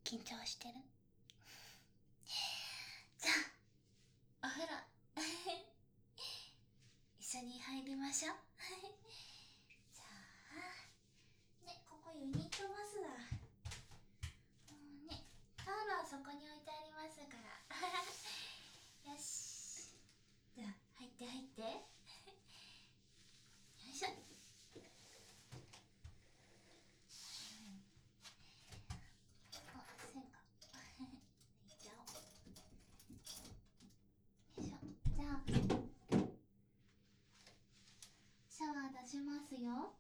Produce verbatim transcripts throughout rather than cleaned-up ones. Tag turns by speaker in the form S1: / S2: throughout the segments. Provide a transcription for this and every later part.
S1: 緊張してる？じゃあお風呂一緒に入りましょうじゃあね、ここユニットバスだ。もうね、タオルはそこに置いてありますからよし、じゃあ入って入ってよいしょ。あ、線が抜いちゃおう。よいしょ。じゃあシャワー出しますよ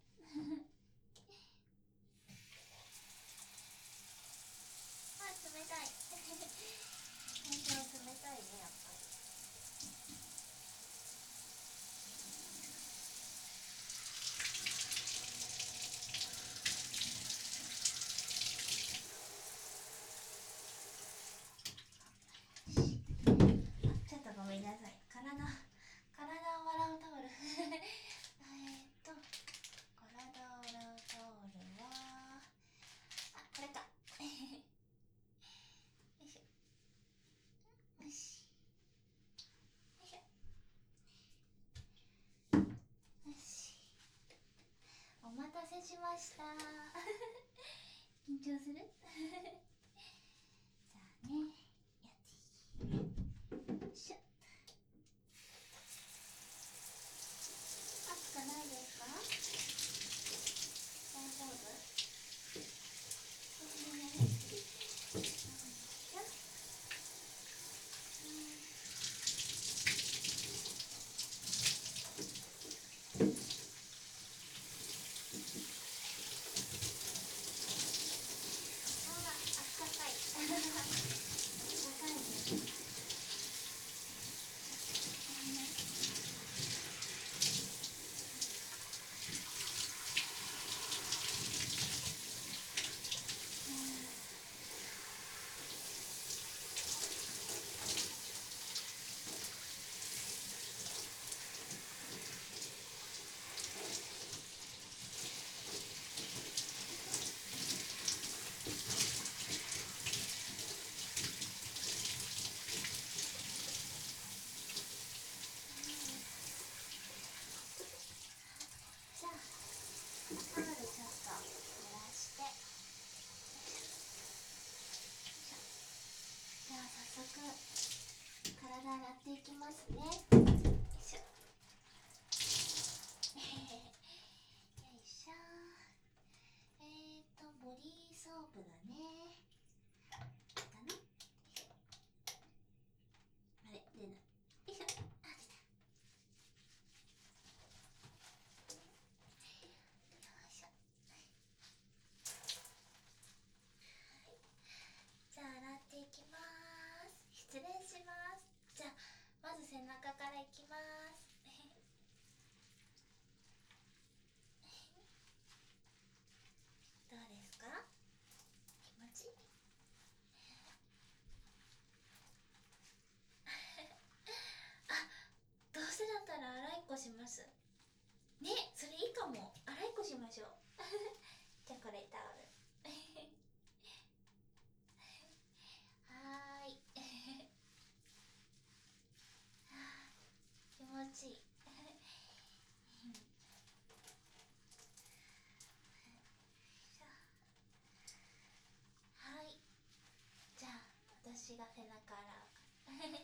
S1: あ、冷たい最初は冷たいね、やっぱり。ちょっとごめんなさい。体、体を洗うタオルえっと、体を洗うタオルは、あ、これかよいしょ。よし。よいしょ。よし。お待たせしました緊張するじゃあね、やっていい。よいしょ。暑くないですか？大丈夫？そうね。よいしょ。あら、あったかいあったかいね。じゃあタオルちょっと濡らして、じゃあ早速体洗っていきますね。よいしょよいしょ。えーとボディーソープだね。かな。あれ出ない。よいしょ。あ、出た。よいしょ。じゃあ洗っていきます。失礼します。じゃあまず背中からいきますどうですか？気持ちいい？あ、どうせだったら洗いっこしますね。それいいかも。洗いっこしましょうじゃあこれタオルはーい気持ちいいはい、じゃあ私が背中洗うから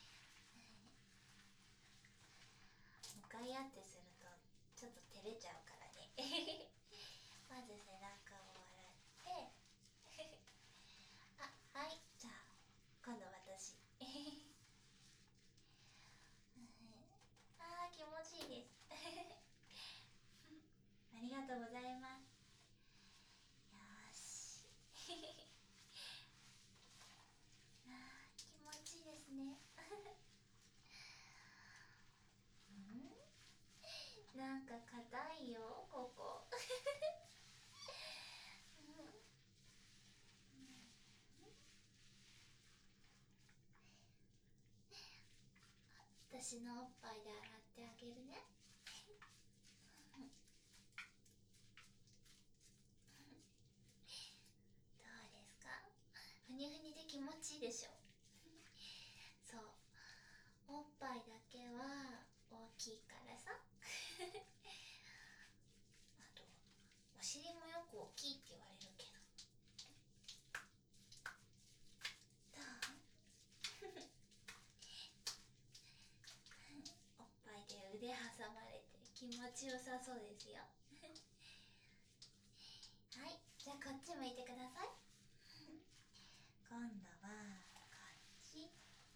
S1: 向かい合ってするとちょっと照れちゃうからねまず背中を洗ってあ、はい、じゃあ今度私あー気持ちいいですありがとうございます。よしあー気持ちいいですねんなんか硬いよここ私のおっぱいで洗ってあげるねどうですか？ きいって言われるけど、どう？おっぱいで腕挟まれて気持ちよさそうですよ。はい、じゃあこっち向いてください。今度はこっち。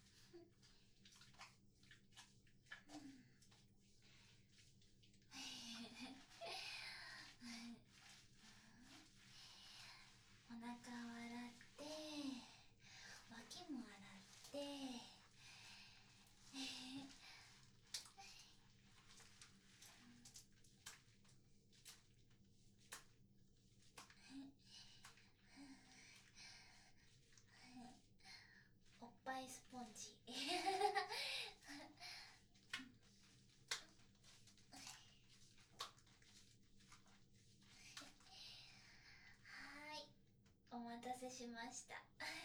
S1: お腹を洗って脇も洗っておっぱいスポンジ。はい、お待たせしました。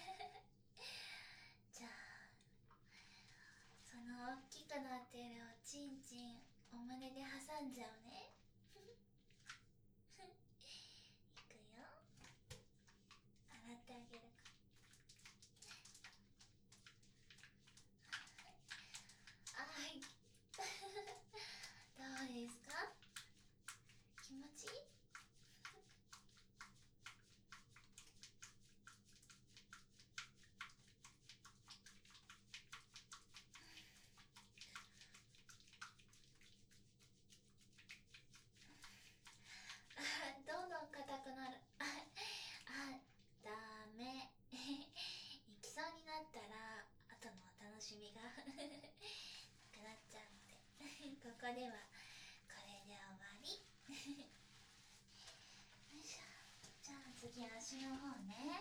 S1: じゃあその大きくなってるおちんちんお胸で挟んじゃうね。いくよ。洗ってあげるか。はい。どうですか？気持ちいい？どんどん硬くなる。あ、ダメ。行きそうになったら後のお楽しみがなくなっちゃうのでここではこれで終わり。よいしょ。じゃあ次足の方ね。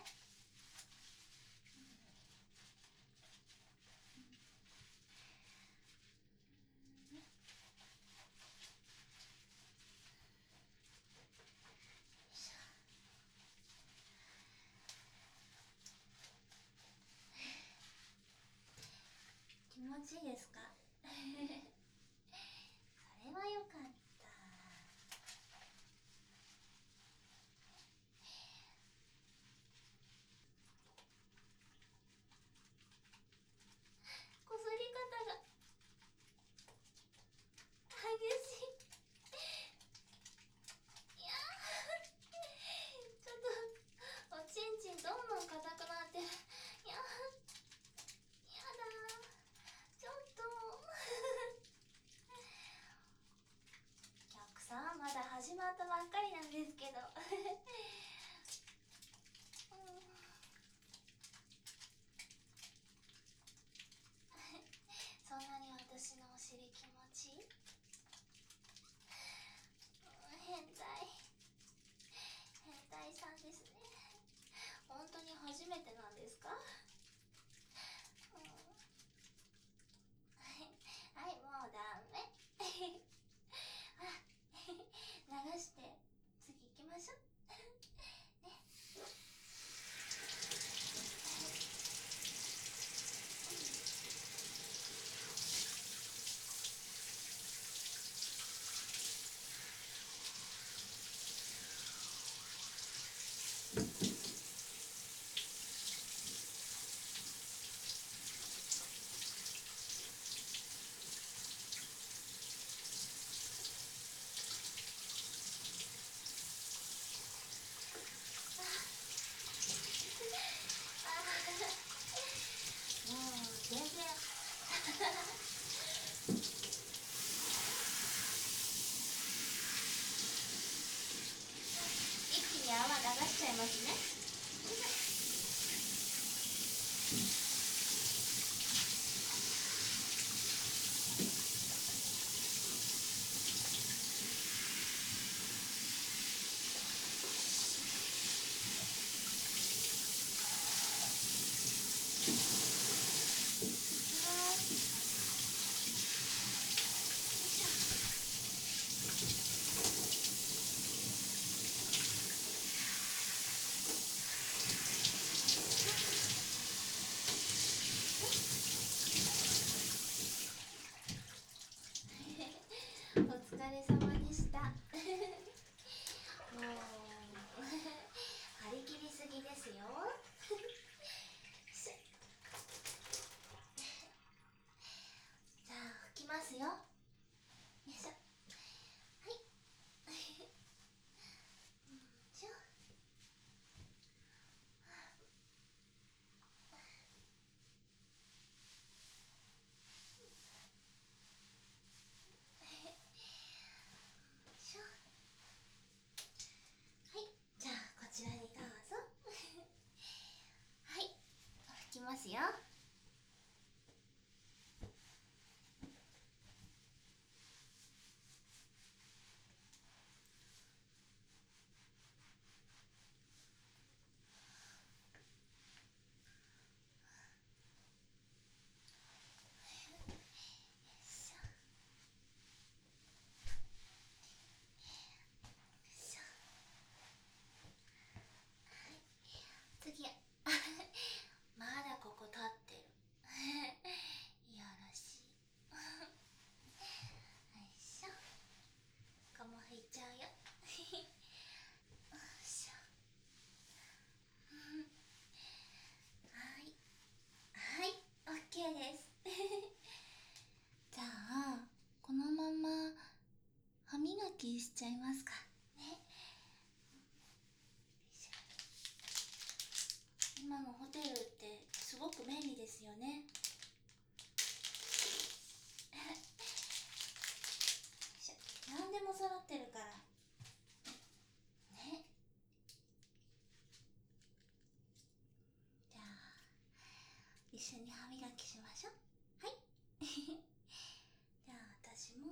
S1: 気持ちいいですか？それはよかった。こすり方が激しい。いやー、ちょっとおちんちんどんどん硬くなってる。いやー、やだー、ちょっとお客さんまだ始まったばっかりなんですけどそんなに私のお尻気持ちいい？変態変態さんですね。本当に初めてなんですか？うん、はい、もうダメ。ほら流して次行きましょう。 ますよ。次まだここ立ってるよろしいよいしょ。ここも拭いちゃうよよいしょはいはい、オッケーですじゃあこのまま歯磨きしちゃいますかね。今のホテルってすごく便利ですよね何でも揃ってるからね。じゃあ一緒に歯磨きしましょう。はいじゃあ私も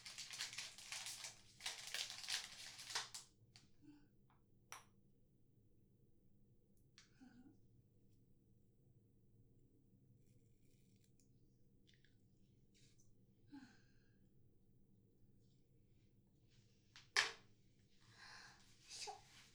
S1: しょ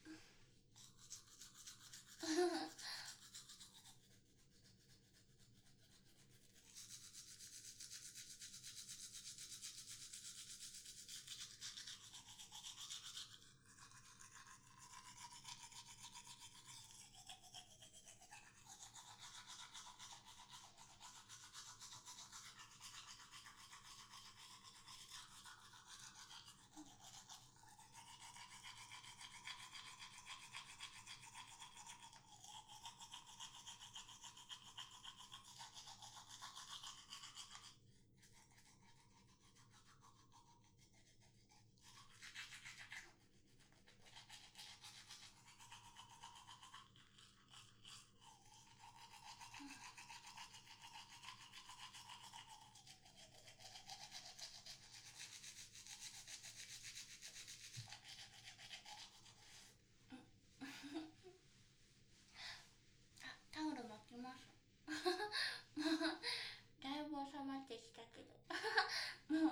S1: あ、タオル巻きますもうだいぶ収まってきたけどもう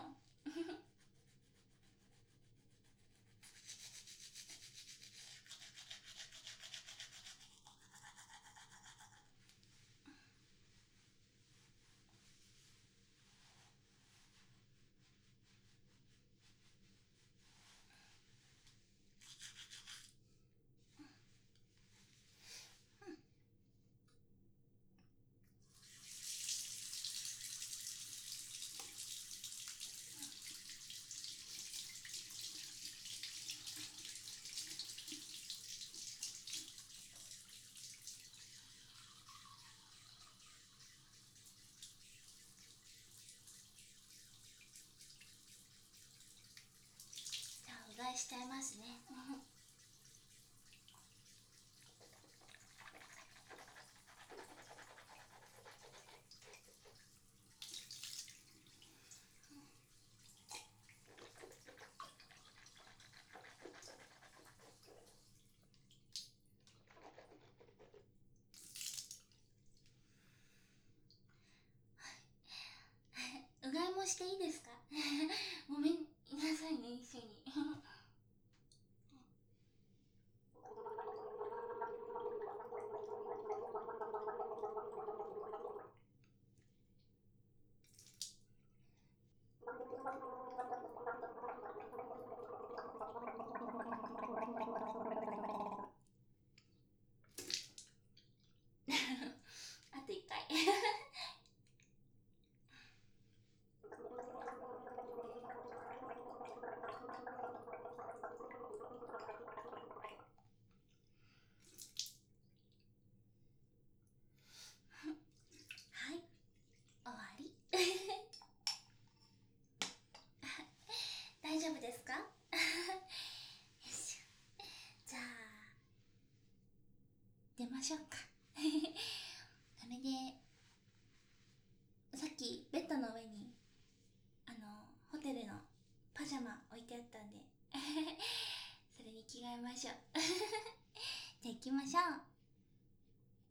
S1: じゃあうがいしちゃいますねうがいもしていいですかごめんなさいね、一緒にあと一回はい、終わり大丈夫ですかよいしょ。じゃあ出ましょうかそれでさっきベッドの上にあのホテルのパジャマ置いてあったんでそれに着替えましょうじゃあ行きましょう。